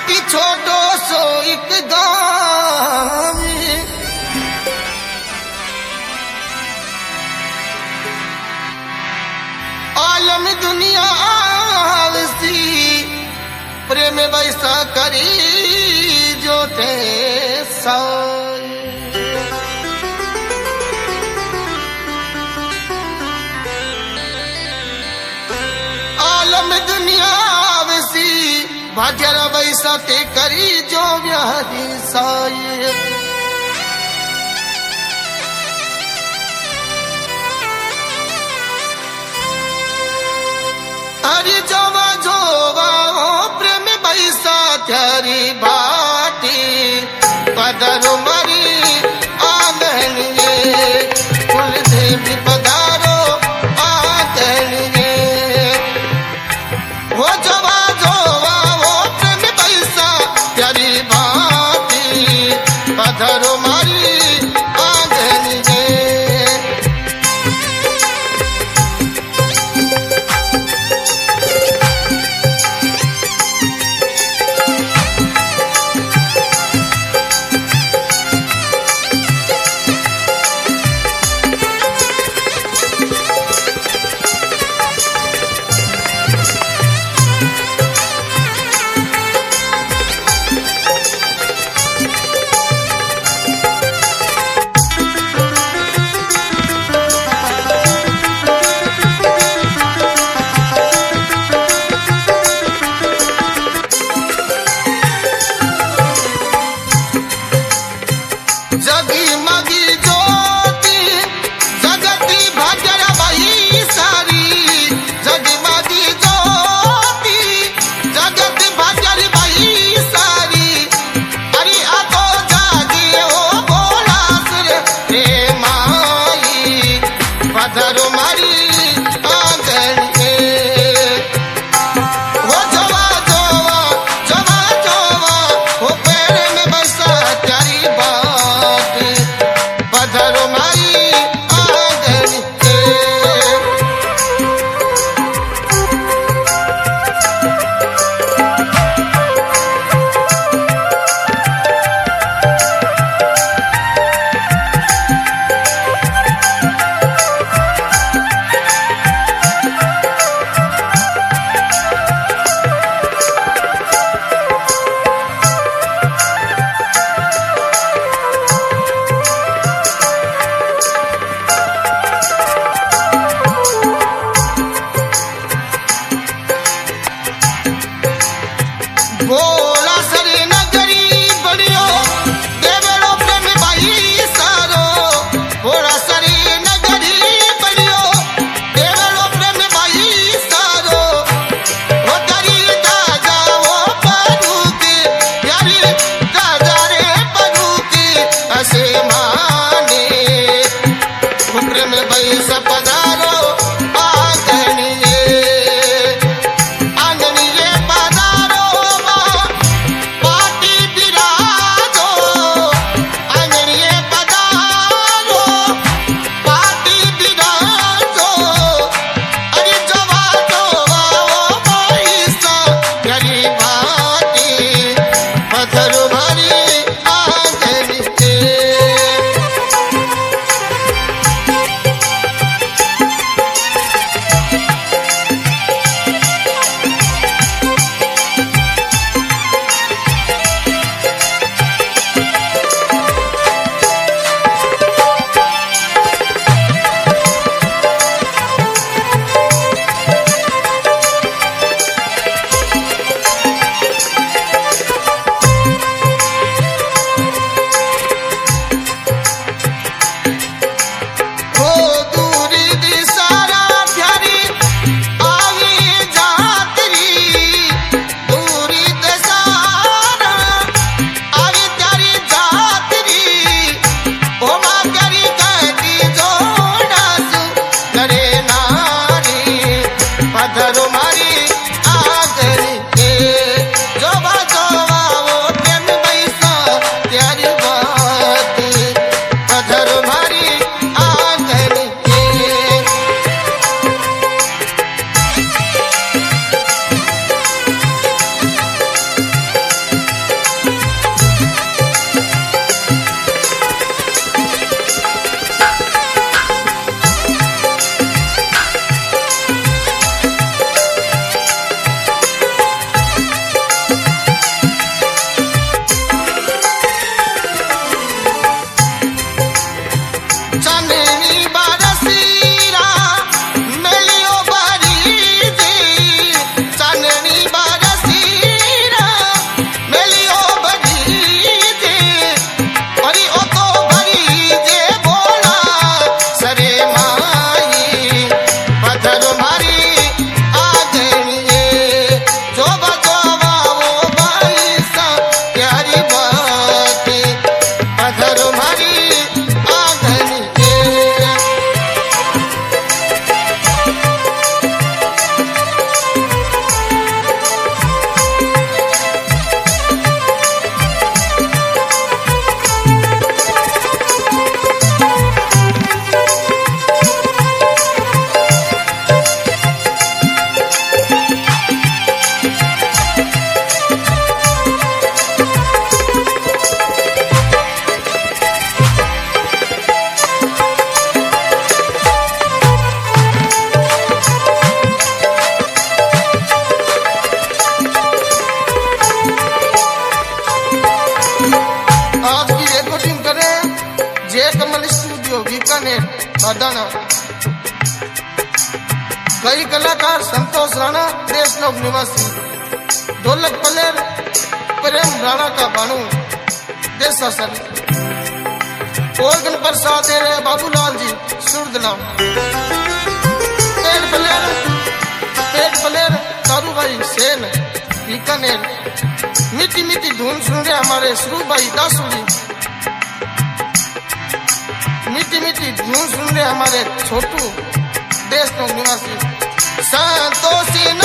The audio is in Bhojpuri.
बाटी छोटो सो एक गाँव आलम दुनिया आवसी प्रेम वैसा करी जो ते साई आलम दुनिया आवसी भाग्यर वैसा ते करी जो व्याधी साई हरि जोवा जोवा हो प्रेम वैसा त्यारी बाटी पदरु मरी आंगन ये कुल देवी पधारो आंगन ये वो जोवा जोवा हो प्रेम वैसा त्यारी बाटी पदरु मरी आंगन ये अडाना। कई कलाकार संतोष राणा देशनोक निवासी, ढोलक प्लेयर प्रेम राणा का बानू देसासर, ऑर्गन पर साथ दे रहे बाबूलाल जी सुरदना, पेट प्लेयर तारूभाई सेन बीकानेर, मीठी मीठी धुन सुन रहे हमारे शुरू भाई दासू जी, मीठी मीठी धुन सुन रहे हमारे छोटू देशनोक निवासी। संतोषी